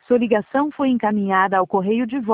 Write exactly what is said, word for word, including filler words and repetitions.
Sua ligação foi encaminhada ao correio de volta.